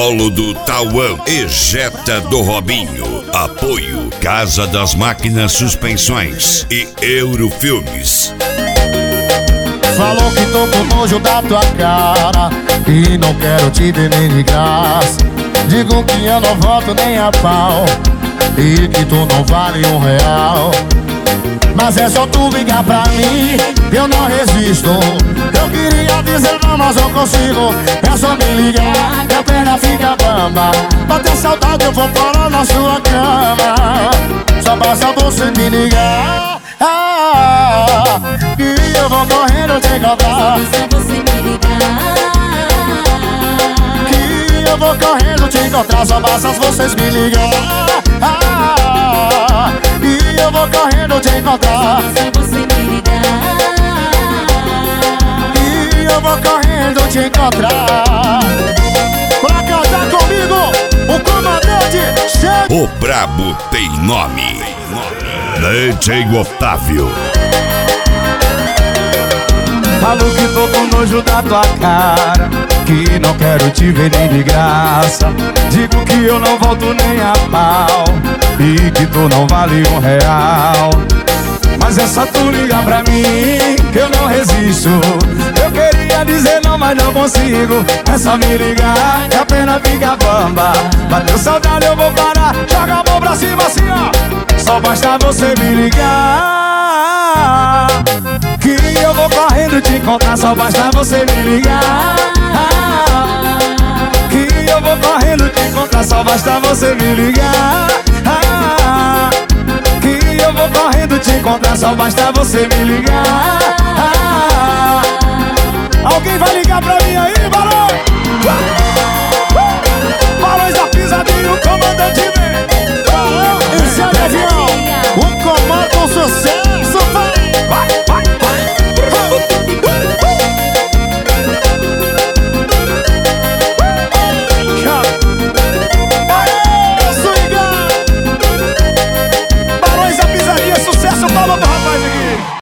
Polo do Tauã e Jetta do Robinho. Apoio Casa das Máquinas Suspensões e Eurofilmes. Falou que tô com nojo da tua cara e não quero te ver nem de graça. Digo que eu não volto nem a pau e que tu não vale R$1. Mas é só tu ligar pra mim, eu não resisto. Eu queria dizer não, mas não consigo. É só me ligar, minha perna fica bamba. Bater saudade eu vou parar na sua cama. Só basta você me ligar, e eu vou correndo te encontrar. Só você me ligar, Que eu vou correndo te encontrar. Só basta vocês me ligar, e eu vou correndo te encontrar. só você me ligar. E eu vou correndo te encontrar. Pra cantar comigo, o comandante chega. O brabo tem nome. DJ Otávio. Falo que tô com nojo da tua cara, que não quero te ver nem de graça. Digo que eu não volto nem a pau e que tu não vale R$1. Mas é só tu ligar pra mim, que eu não resisto. Eu queria dizer não, mas não consigo. É só me ligar, que a pena fica bamba. Bateu saudade eu vou parar, joga a mão pra cima assim ó. Só basta você me ligar, que eu vou correndo te encontrar. Só basta você me ligar, que eu vou correndo te encontrar. Só basta você me ligar, que eu vou correndo te encontrar. Só basta você me ligar. Alguém vai ligar pra mim aí, Barão? Barões da Pisadinha, o comandante.